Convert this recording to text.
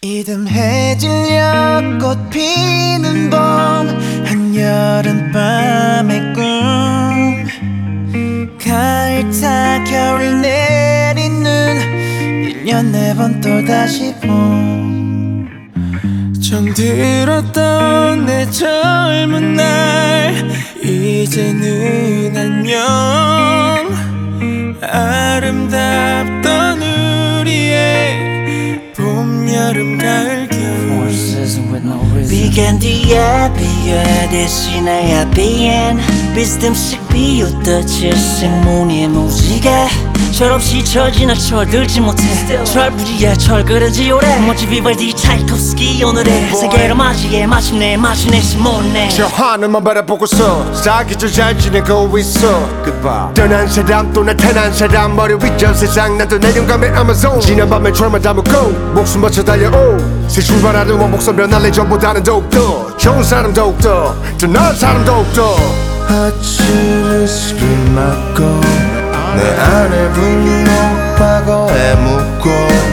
이듬해질녘 꽃 피는 봄 한여름밤의 꿈 가을타 겨울 내리는 1년 4번 또다시 봄 정들었던 내 젊은 날 이제는 안녕 아름답던 우리의 봄, 여름, 가을, 겨울 비간 뒤에 비가 대신하여 비엔 비스듬씩 비웃던 질색무늬의 무지개 철없이 철지나 철들지 못해 철부지에 철그런지 오래 멋진 비발디 차이콥스키 오늘의 세계를 맞이해 마침내 심오네 저 하늘만 바라보고서 사기절 잘 지내고 있어 Goodbye. 떠난 사람 또 나타난 사람 머리 위저 세상 난 또 내려감의 아마존 지난 밤에 철만 담고 목숨 바쳐 달려오 새 출발하는 원목선 변할래 전보다는 더욱더 좋은 사람 더욱더 더 나은 사람 더욱더 아침을 술을 맞고 내 안에 분노 과거에 묻고